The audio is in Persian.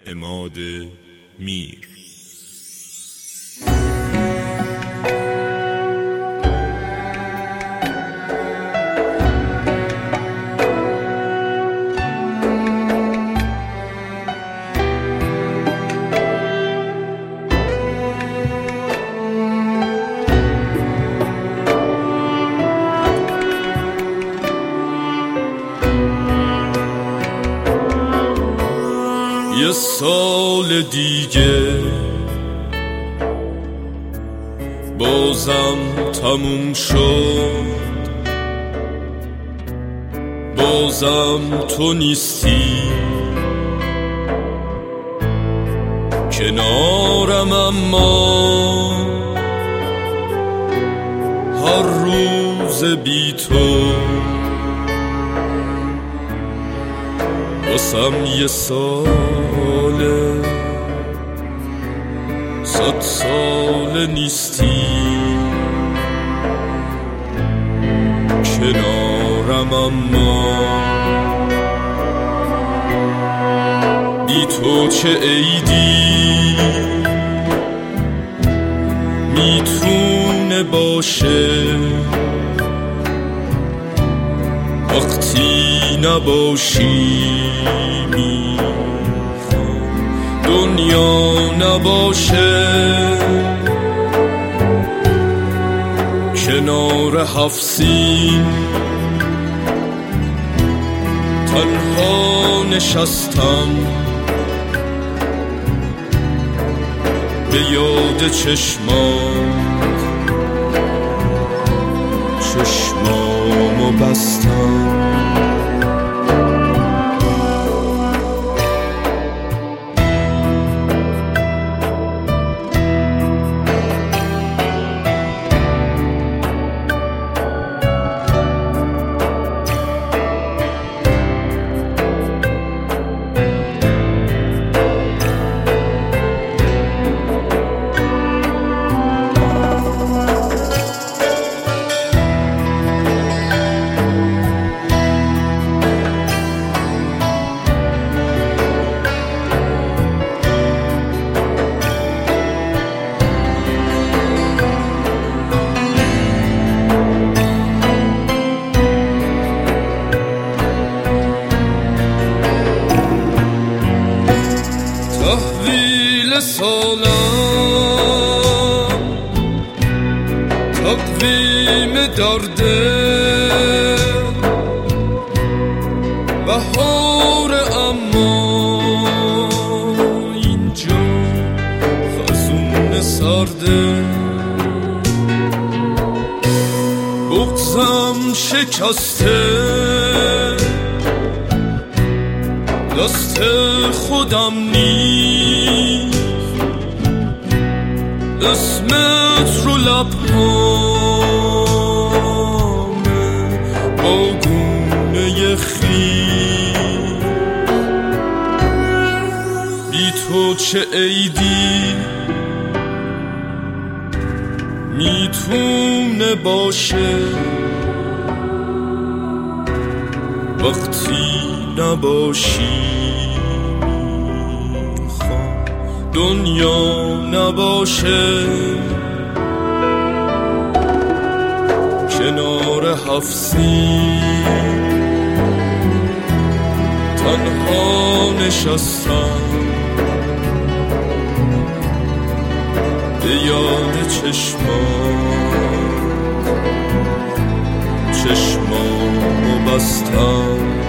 عماد میر. یه سال دیگه بازم تموم شد، بازم تو نیستی کنارم، اما هر روز بی تو واسم یه ساله، 100 سال نیستی کنارم، اما بی تو چه عیدی میتونه باشه وقتی نباشی، دنیا نباشه کنار 7 سین تنها نشستم به یاد چشمامو بستم. تحویل سالم، تقویم درده، بهار اما اینجا خزون سرده، بغضم شکسته دست خودم نیست، اسمت رو لبهامه با گونه خیس، بی تو چه عیدی میتونه باشه وقتی نباشی، دنیا نباشه کنار 7 سین تنها نشستم به یاد چشمامو بستم.